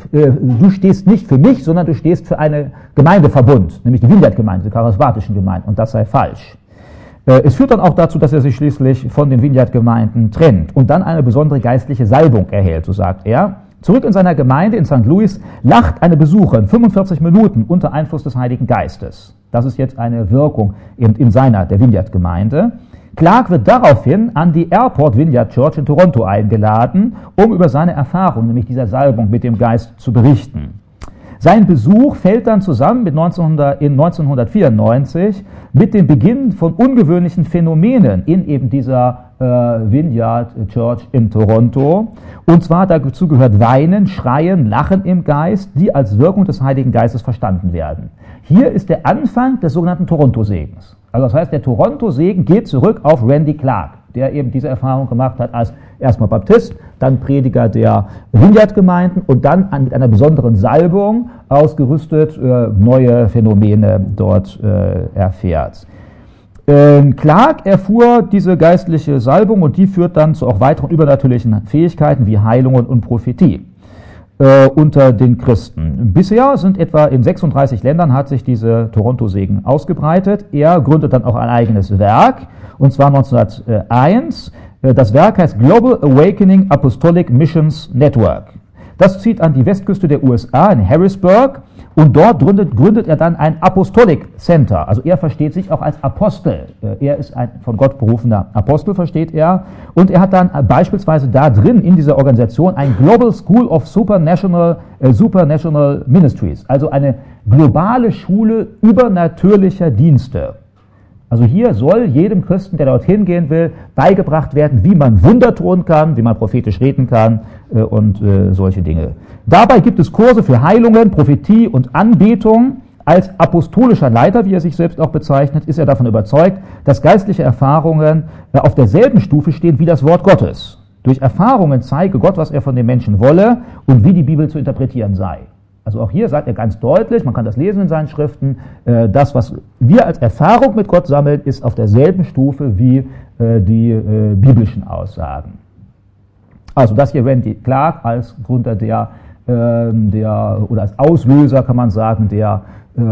du stehst nicht für mich, sondern du stehst für einen Gemeindeverbund, nämlich die Vineyard-Gemeinde, die charismatischen Gemeinden, und das sei falsch. Es führt dann auch dazu, dass er sich schließlich von den Vineyard-Gemeinden trennt und dann eine besondere geistliche Salbung erhält, so sagt er. Zurück in seiner Gemeinde in Sankt Louis lacht eine Besucherin fünfundvierzig Minuten unter Einfluss des Heiligen Geistes. Das ist jetzt eine Wirkung in, in seiner, der Vineyard-Gemeinde. Clark wird daraufhin an die Airport Vineyard Church in Toronto eingeladen, um über seine Erfahrung, nämlich dieser Salbung mit dem Geist, zu berichten. Sein Besuch fällt dann zusammen mit neunzehnhundert, in neunzehnhundertvierundneunzig mit dem Beginn von ungewöhnlichen Phänomenen in eben dieser äh, Vineyard Church in Toronto. Und zwar dazu gehört Weinen, Schreien, Lachen im Geist, die als Wirkung des Heiligen Geistes verstanden werden. Hier ist der Anfang des sogenannten Toronto-Segens. Also das heißt, der Toronto-Segen geht zurück auf Randy Clark, der eben diese Erfahrung gemacht hat als erstmal Baptist, dann Prediger der Vineyard-Gemeinden und dann an, mit einer besonderen Salbung ausgerüstet äh, neue Phänomene dort äh, erfährt. Ähm, Clark erfuhr diese geistliche Salbung und die führt dann zu auch weiteren übernatürlichen Fähigkeiten wie Heilungen und Prophetie äh, unter den Christen. Bisher sind etwa in sechsunddreißig Ländern hat sich diese Toronto-Segen ausgebreitet. Er gründet dann auch ein eigenes Werk, und zwar neunzehnhunderteins Das Werk heißt Global Awakening Apostolic Missions Network. Das zieht an die Westküste der U S A in Harrisburg und dort gründet, gründet er dann ein Apostolic Center. Also er versteht sich auch als Apostel. Er ist ein von Gott berufener Apostel, versteht er. Und er hat dann beispielsweise da drin in dieser Organisation ein Global School of Supernational, äh, Supernational Ministries, also eine globale Schule übernatürlicher Dienste. Also hier soll jedem Christen, der dorthin gehen will, beigebracht werden, wie man Wunder tun kann, wie man prophetisch reden kann äh, und äh, solche Dinge. Dabei gibt es Kurse für Heilungen, Prophetie und Anbetung. Als apostolischer Leiter, wie er sich selbst auch bezeichnet, ist er davon überzeugt, dass geistliche Erfahrungen äh, auf derselben Stufe stehen wie das Wort Gottes. Durch Erfahrungen zeige Gott, was er von den Menschen wolle und wie die Bibel zu interpretieren sei. Also auch hier sagt er ganz deutlich, man kann das lesen in seinen Schriften, äh, das, was wir als Erfahrung mit Gott sammeln, ist auf derselben Stufe wie äh, die äh, biblischen Aussagen. Also das hier Randy Clark als Gründer der, äh, der oder als Auslöser, kann man sagen, der, äh,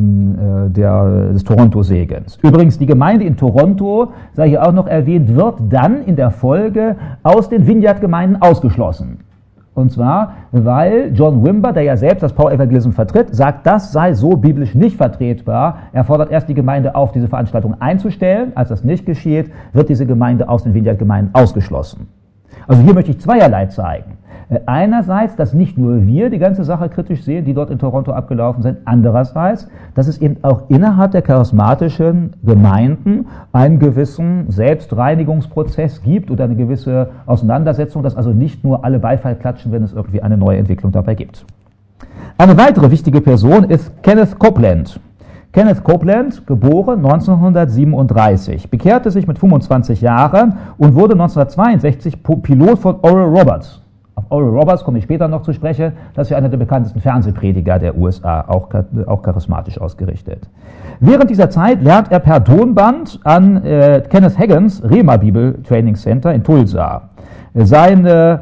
der, des Toronto-Segens. Übrigens, die Gemeinde in Toronto, sei hier auch noch erwähnt, wird dann in der Folge aus den Vineyard-Gemeinden ausgeschlossen. Und zwar, weil John Wimber, der ja selbst das Power Evangelism vertritt, sagt, das sei so biblisch nicht vertretbar. Er fordert erst die Gemeinde auf, diese Veranstaltung einzustellen. Als das nicht geschieht, wird diese Gemeinde aus den Vineyard-Gemeinden ausgeschlossen. Also hier möchte ich zweierlei zeigen. Einerseits, dass nicht nur wir die ganze Sache kritisch sehen, die dort in Toronto abgelaufen sind. Andererseits, dass es eben auch innerhalb der charismatischen Gemeinden einen gewissen Selbstreinigungsprozess gibt oder eine gewisse Auseinandersetzung, dass also nicht nur alle Beifall klatschen, wenn es irgendwie eine neue Entwicklung dabei gibt. Eine weitere wichtige Person ist Kenneth Copeland. Kenneth Copeland, geboren neunzehnhundertsiebenunddreißig, bekehrte sich mit fünfundzwanzig Jahren und wurde neunzehnhundertzweiundsechzig Pilot von Oral Roberts. Auf Oral Roberts komme ich später noch zu sprechen. Das ist ja einer der bekanntesten Fernsehprediger der U S A, auch, auch charismatisch ausgerichtet. Während dieser Zeit lernt er per Tonband an äh, Kenneth Hagins Rhema Bible Training Center in Tulsa. Seine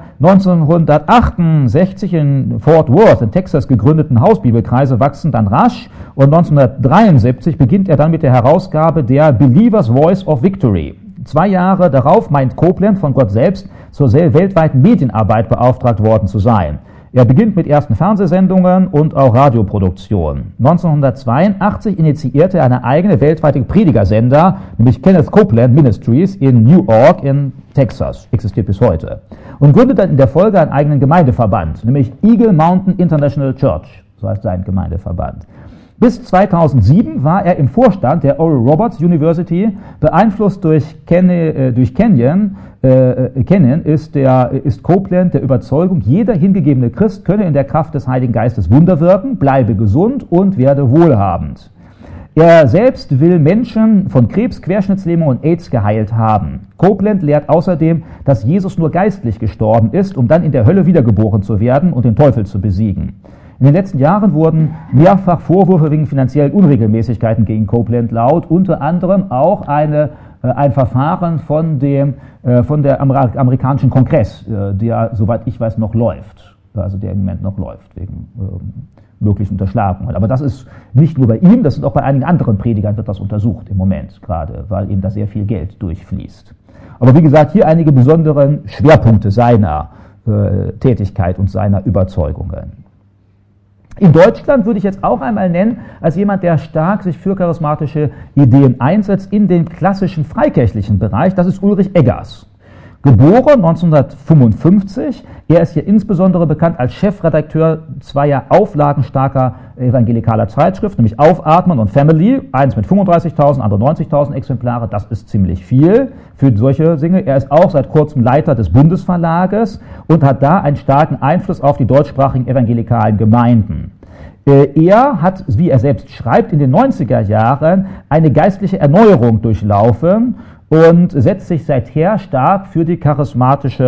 neunzehnhundertachtundsechzig in Fort Worth in Texas gegründeten Hausbibelkreise wachsen dann rasch und neunzehnhundertdreiundsiebzig beginnt er dann mit der Herausgabe der Believer's Voice of Victory. Zwei Jahre darauf meint Copeland von Gott selbst zur weltweiten Medienarbeit beauftragt worden zu sein. Er beginnt mit ersten Fernsehsendungen und auch Radioproduktionen. neunzehnhundertzweiundachtzig initiierte er eine eigene weltweite Predigersender, nämlich Kenneth Copeland Ministries in Newark in Texas, existiert bis heute, und gründet dann in der Folge einen eigenen Gemeindeverband, nämlich Eagle Mountain International Church, so heißt sein Gemeindeverband. Bis zweitausendsieben war er im Vorstand der Oral Roberts University. Beeinflusst durch, Ken, äh, durch Kenyon, äh, Kenyon ist, der, ist Copeland der Überzeugung, jeder hingegebene Christ könne in der Kraft des Heiligen Geistes Wunder wirken, bleibe gesund und werde wohlhabend. Er selbst will Menschen von Krebs, Querschnittslähmung und AIDS geheilt haben. Copeland lehrt außerdem, dass Jesus nur geistlich gestorben ist, um dann in der Hölle wiedergeboren zu werden und den Teufel zu besiegen. In den letzten Jahren wurden mehrfach Vorwürfe wegen finanziellen Unregelmäßigkeiten gegen Copeland laut, unter anderem auch eine, äh, ein Verfahren von dem äh, von der Amer amerikanischen Kongress, äh, der, soweit ich weiß, noch läuft, also der im Moment noch läuft, wegen äh, möglichen Unterschlagungen. Aber das ist nicht nur bei ihm, das sind auch bei einigen anderen Predigern wird das untersucht im Moment gerade, weil eben da sehr viel Geld durchfließt. Aber wie gesagt, hier einige besondere Schwerpunkte seiner äh, Tätigkeit und seiner Überzeugungen. In Deutschland würde ich jetzt auch einmal nennen, als jemand, der stark sich für charismatische Ideen einsetzt, in den klassischen freikirchlichen Bereich, das ist Ulrich Eggers. Geboren neunzehnhundertfünfundfünfzig, er ist hier insbesondere bekannt als Chefredakteur zweier auflagenstarker evangelikaler Zeitschriften, nämlich Aufatmen und Family, eins mit fünfunddreißigtausend, andere neunzigtausend Exemplare, das ist ziemlich viel für solche Dinge. Er ist auch seit kurzem Leiter des Bundesverlages und hat da einen starken Einfluss auf die deutschsprachigen evangelikalen Gemeinden. Er hat, wie er selbst schreibt, in den neunziger Jahren eine geistliche Erneuerung durchlaufen und setzt sich seither stark für die charismatische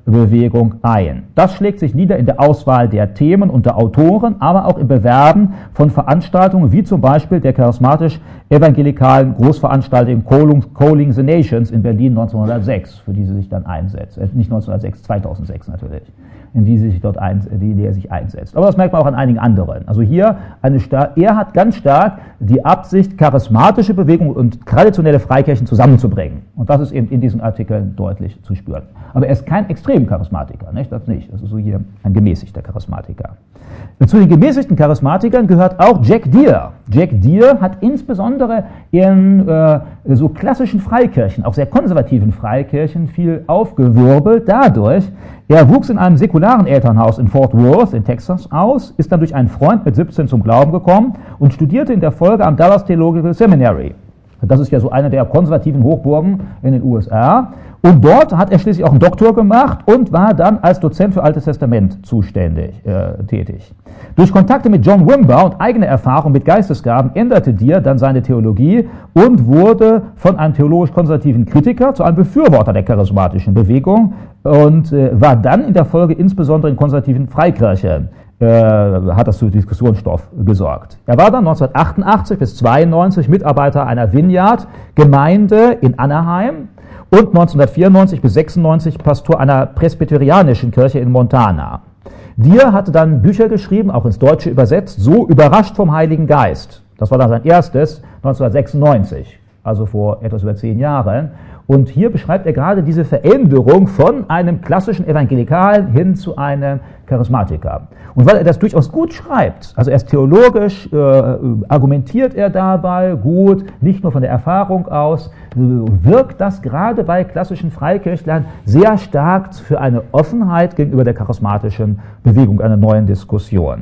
Bewegung ein. Das schlägt sich nieder in der Auswahl der Themen und der Autoren, aber auch im Bewerben von Veranstaltungen, wie zum Beispiel der charismatisch-evangelikalen Großveranstaltung Calling the Nations in Berlin neunzehnhundertsechs, für die sie sich dann einsetzt. Äh, nicht neunzehnhundertsechs, zweitausendsechs natürlich, in die sie sich dort ein, die, die er sich einsetzt. Aber das merkt man auch an einigen anderen. Also hier, eine er hat ganz stark die Absicht, charismatische Bewegung und traditionelle Freikirchen zusammenzubringen. Und das ist eben in diesen Artikeln deutlich zu spüren. Aber er ist kein Extrem-Charismatiker, nicht? Das nicht. Das ist so hier ein gemäßigter Charismatiker. Zu den gemäßigten Charismatikern gehört auch Jack Deere. Jack Deere hat insbesondere in äh, so klassischen Freikirchen, auch sehr konservativen Freikirchen, viel aufgewirbelt dadurch. Er wuchs in einem säkularen Elternhaus in Fort Worth in Texas aus, ist dann durch einen Freund mit siebzehn zum Glauben gekommen und studierte in der Folge am Dallas Theological Seminary. Das ist ja so eine der konservativen Hochburgen in den U S A. Und dort hat er schließlich auch einen Doktor gemacht und war dann als Dozent für Altes Testament zuständig, äh, tätig. Durch Kontakte mit John Wimber und eigene Erfahrung mit Geistesgaben änderte Deere dann seine Theologie und wurde von einem theologisch-konservativen Kritiker zu einem Befürworter der charismatischen Bewegung und äh, war dann in der Folge insbesondere in konservativen Freikirchen äh, hat das zu Diskussionsstoff gesorgt. Er war dann neunzehnhundertachtundachtzig bis zweiundneunzig Mitarbeiter einer Vineyard-Gemeinde in Anaheim und neunzehnhundertvierundneunzig bis sechsundneunzig Pastor einer presbyterianischen Kirche in Montana. Deere hatte dann Bücher geschrieben, auch ins Deutsche übersetzt, so Überrascht vom Heiligen Geist. Das war dann sein erstes, neunzehnhundertsechsundneunzig, also vor etwas über zehn Jahren. Und hier beschreibt er gerade diese Veränderung von einem klassischen Evangelikalen hin zu einem Charismatiker. Und weil er das durchaus gut schreibt, also erst theologisch äh, argumentiert er dabei gut, nicht nur von der Erfahrung aus, äh, wirkt das gerade bei klassischen Freikirchlern sehr stark für eine Offenheit gegenüber der charismatischen Bewegung, einer neuen Diskussion.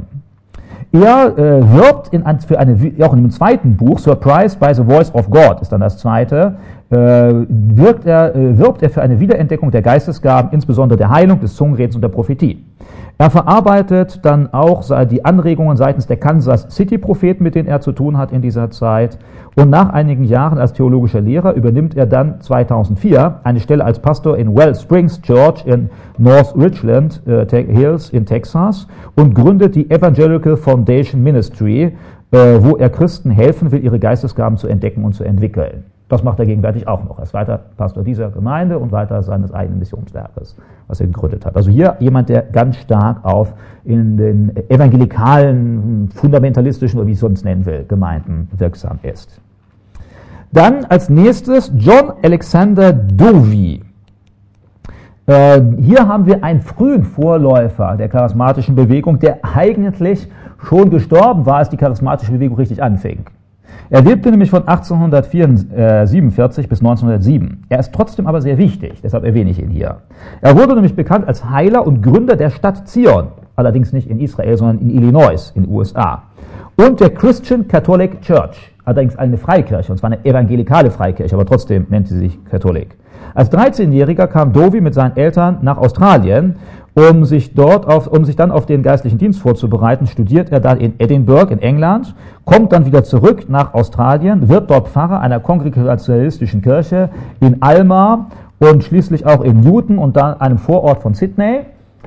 Er äh, wirbt in, für eine, auch in einem zweiten Buch, Surprised by the Voice of God, ist dann das zweite, äh, wirkt er, äh, wirbt er für eine Wiederentdeckung der Geistesgaben, insbesondere der Heilung, des Zungenredens und der Prophetie. Er verarbeitet dann auch die Anregungen seitens der Kansas City Propheten, mit denen er zu tun hat in dieser Zeit. Und nach einigen Jahren als theologischer Lehrer übernimmt er dann zweitausendvier eine Stelle als Pastor in Well Springs Church in North Richland äh, Hills in Texas und gründet die Evangelical Foundation Ministry, äh, wo er Christen helfen will, ihre Geistesgaben zu entdecken und zu entwickeln. Das macht er gegenwärtig auch noch. Er ist weiter Pastor dieser Gemeinde und weiter seines eigenen Missionswerkes, was er gegründet hat. Also hier jemand, der ganz stark auf in den evangelikalen, fundamentalistischen, oder wie ich es sonst nennen will, Gemeinden wirksam ist. Dann als nächstes John Alexander Dowie. Äh, hier haben wir einen frühen Vorläufer der charismatischen Bewegung, der eigentlich schon gestorben war, als die charismatische Bewegung richtig anfing. Er lebte nämlich von achtzehnhundertsiebenundvierzig bis neunzehnhundertsieben. Er ist trotzdem aber sehr wichtig, deshalb erwähne ich ihn hier. Er wurde nämlich bekannt als Heiler und Gründer der Stadt Zion, allerdings nicht in Israel, sondern in Illinois, in den U S A. Und der Christian Catholic Church, allerdings eine Freikirche, und zwar eine evangelikale Freikirche, aber trotzdem nennt sie sich Katholik. Als dreizehnjähriger kam Dowie mit seinen Eltern nach Australien, um sich dort auf, um sich dann auf den geistlichen Dienst vorzubereiten, studiert er dann in Edinburgh in England, kommt dann wieder zurück nach Australien, wird dort Pfarrer einer kongregationalistischen Kirche in Alma und schließlich auch in Newton und dann einem Vorort von Sydney.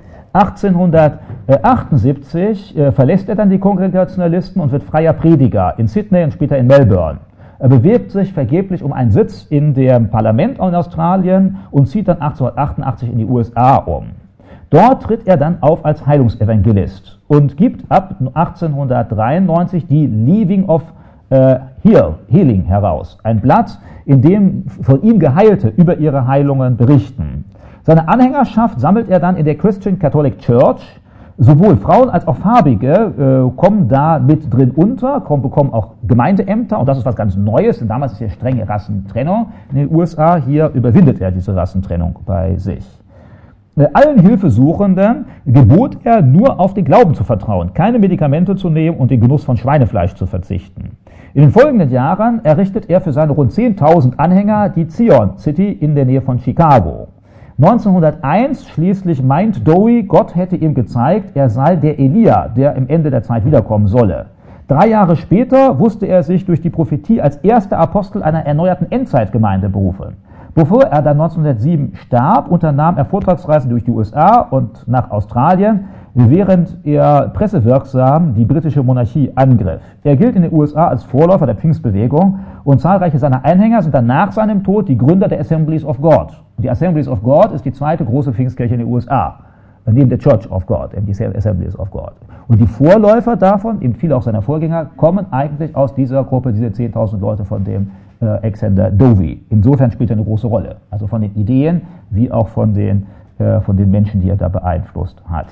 achtzehnhundertachtundsiebzig äh, verlässt er dann die Kongregationalisten und wird freier Prediger in Sydney und später in Melbourne. Er bewirbt sich vergeblich um einen Sitz in dem Parlament in Australien und zieht dann achtzehnhundertachtundachtzig in die U S A um. Dort tritt er dann auf als Heilungsevangelist und gibt ab achtzehnhundertdreiundneunzig die Leaving of äh, Heal, Healing heraus. Ein Blatt, in dem von ihm Geheilte über ihre Heilungen berichten. Seine Anhängerschaft sammelt er dann in der Christian Catholic Church. Sowohl Frauen als auch Farbige äh, kommen da mit drin unter, kommen, bekommen auch Gemeindeämter und das ist was ganz Neues, denn damals ist ja strenge Rassentrennung in den U S A. Hier überwindet er diese Rassentrennung bei sich. Allen Hilfesuchenden gebot er, nur auf den Glauben zu vertrauen, keine Medikamente zu nehmen und den Genuss von Schweinefleisch zu verzichten. In den folgenden Jahren errichtet er für seine rund zehntausend Anhänger die Zion City in der Nähe von Chicago. neunzehnhunderteins schließlich meint Dowie, Gott hätte ihm gezeigt, er sei der Elia, der im Ende der Zeit wiederkommen solle. Drei Jahre später wusste er sich durch die Prophetie als erster Apostel einer erneuerten Endzeitgemeinde berufen. Bevor er dann neunzehnhundertsieben starb, unternahm er Vortragsreisen durch die U S A und nach Australien, während er pressewirksam die britische Monarchie angriff. Er gilt in den U S A als Vorläufer der Pfingstbewegung und zahlreiche seiner Anhänger sind dann nach seinem Tod die Gründer der Assemblies of God. Die Assemblies of God ist die zweite große Pfingstkirche in den U S A, neben der Church of God, die Assemblies of God. Und die Vorläufer davon, eben viele auch seiner Vorgänger, kommen eigentlich aus dieser Gruppe, diese zehntausend Leute von dem äh, Alexander Dowie. Insofern spielt er eine große Rolle, also von den Ideen wie auch von den, äh, von den Menschen, die er da beeinflusst hat.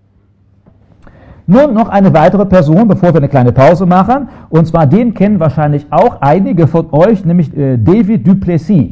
Nun noch eine weitere Person, bevor wir eine kleine Pause machen, und zwar den kennen wahrscheinlich auch einige von euch, nämlich äh, David du Plessis,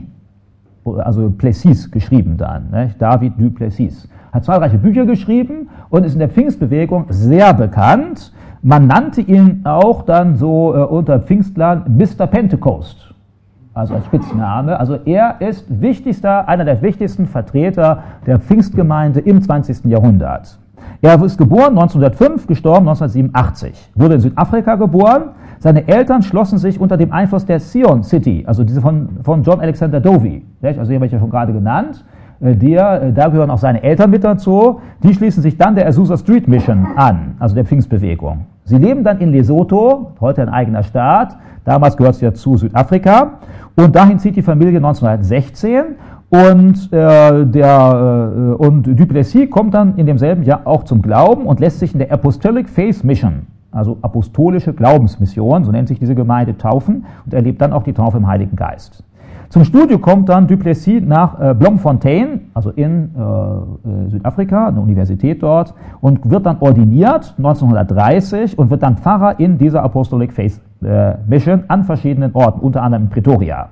also Plessis geschrieben dann, ne? David du Plessis. Hat zahlreiche Bücher geschrieben und ist in der Pfingstbewegung sehr bekannt. Man nannte ihn auch dann so äh, unter Pfingstlern Mister Pentecost, also als Spitzname. Also er ist wichtigster, einer der wichtigsten Vertreter der Pfingstgemeinde im zwanzigsten Jahrhundert. Er ist geboren neunzehnhundertfünf, gestorben neunzehnhundertsiebenundachtzig, wurde in Südafrika geboren. Seine Eltern schlossen sich unter dem Einfluss der Zion City, also diese von, von John Alexander Dowie, also den habe ich ja schon gerade genannt. Der, da gehören auch seine Eltern mit dazu. Die schließen sich dann der Azusa Street Mission an, also der Pfingstbewegung. Sie leben dann in Lesotho, heute ein eigener Staat. Damals gehört es ja zu Südafrika. Und dahin zieht die Familie neunzehnhundertsechzehn. Und, äh, der, äh, und du Plessis kommt dann in demselben Jahr auch zum Glauben und lässt sich in der Apostolic Faith Mission, also apostolische Glaubensmission, so nennt sich diese Gemeinde, taufen und erlebt dann auch die Taufe im Heiligen Geist. Zum Studium kommt dann du Plessis nach äh, Bloemfontein, also in äh, Südafrika, eine Universität dort, und wird dann ordiniert neunzehnhundertdreißig und wird dann Pfarrer in dieser Apostolic Faith äh, Mission an verschiedenen Orten, unter anderem in Pretoria.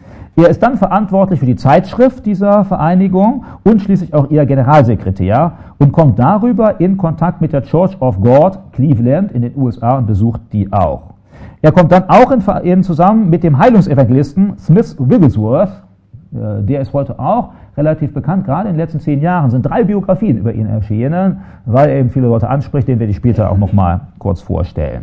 Er ist dann verantwortlich für die Zeitschrift dieser Vereinigung und schließlich auch ihr Generalsekretär und kommt darüber in Kontakt mit der Church of God Cleveland in den U S A und besucht die auch. Er kommt dann auch in, in zusammen mit dem Heilungsevangelisten Smith Wigglesworth, äh, der ist heute auch relativ bekannt, gerade in den letzten zehn Jahren sind drei Biografien über ihn erschienen, weil er eben viele Leute anspricht, den werde ich später auch nochmal kurz vorstellen.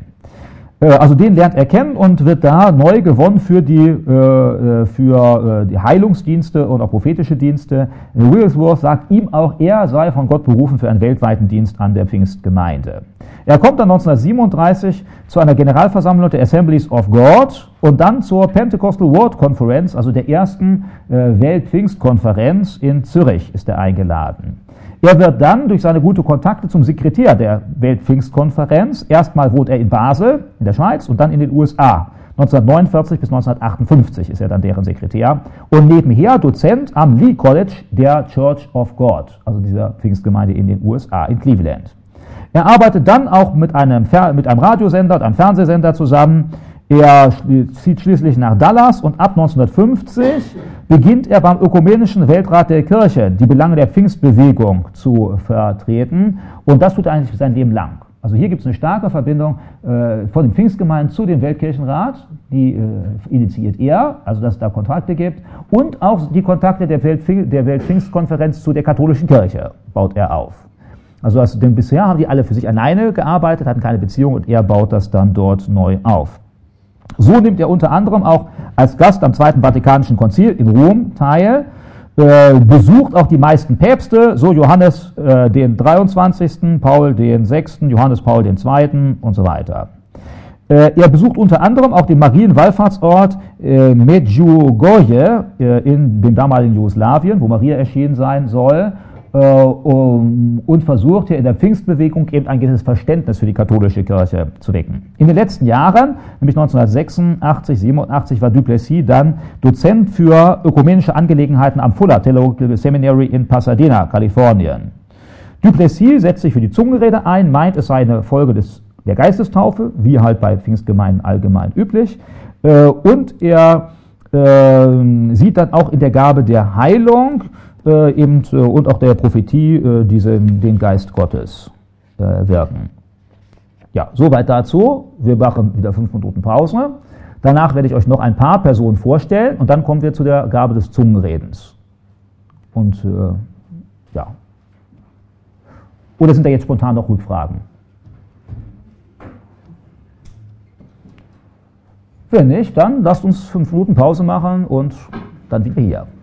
Also den lernt er kennen und wird da neu gewonnen für die, äh, für äh, die Heilungsdienste und auch prophetische Dienste. Wigglesworth sagt ihm auch, er sei von Gott berufen für einen weltweiten Dienst an der Pfingstgemeinde. Er kommt dann neunzehnhundertsiebenunddreißig zu einer Generalversammlung der Assemblies of God und dann zur Pentecostal World Conference, also der ersten äh, Weltpfingstkonferenz in Zürich ist er eingeladen. Er wird dann durch seine guten Kontakte zum Sekretär der Weltpfingstkonferenz. Erstmal wohnt er in Basel, in der Schweiz, und dann in den U S A. neunzehnhundertneunundvierzig bis neunzehnhundertachtundfünfzig ist er dann deren Sekretär. Und nebenher Dozent am Lee College der Church of God, also dieser Pfingstgemeinde in den U S A, in Cleveland. Er arbeitet dann auch mit einem, mit einem Radiosender und einem Fernsehsender zusammen. Er zieht schließlich nach Dallas und ab neunzehnhundertfünfzig beginnt er beim Ökumenischen Weltrat der Kirche die Belange der Pfingstbewegung zu vertreten und das tut er eigentlich sein Leben lang. Also hier gibt es eine starke Verbindung äh, von den Pfingstgemeinden zu dem Weltkirchenrat, die äh, initiiert er, also dass es da Kontakte gibt, und auch die Kontakte der, Weltpfing- der Weltpfingstkonferenz zu der katholischen Kirche baut er auf. Also, also denn bisher haben die alle für sich alleine gearbeitet, hatten keine Beziehung und er baut das dann dort neu auf. So nimmt er unter anderem auch als Gast am Zweiten Vatikanischen Konzil in Rom teil, äh, besucht auch die meisten Päpste, so Johannes äh, den dreiundzwanzigsten, Paul den sechsten, Johannes Paul den zweiten und so weiter. Äh, er besucht unter anderem auch den Marienwallfahrtsort äh, Medjugorje äh, in dem damaligen Jugoslawien, wo Maria erschienen sein soll, und versucht hier in der Pfingstbewegung eben ein gewisses Verständnis für die katholische Kirche zu wecken. In den letzten Jahren, nämlich neunzehnhundertsechsundachtzig, siebenundachtzig, war du Plessis dann Dozent für ökumenische Angelegenheiten am Fuller Theological Seminary in Pasadena, Kalifornien. Du Plessis setzt sich für die Zungenrede ein, meint, es sei eine Folge des, der Geistestaufe, wie halt bei Pfingstgemeinden allgemein üblich, und er äh, sieht dann auch in der Gabe der Heilung Äh, eben, äh, und auch der Prophetie äh, diese, den Geist Gottes äh, wirken. Ja, soweit dazu. Wir machen wieder fünf Minuten Pause. Danach werde ich euch noch ein paar Personen vorstellen und dann kommen wir zu der Gabe des Zungenredens. Und äh, ja. Oder sind da jetzt spontan noch Rückfragen? Wenn nicht, dann lasst uns fünf Minuten Pause machen und dann wieder hier.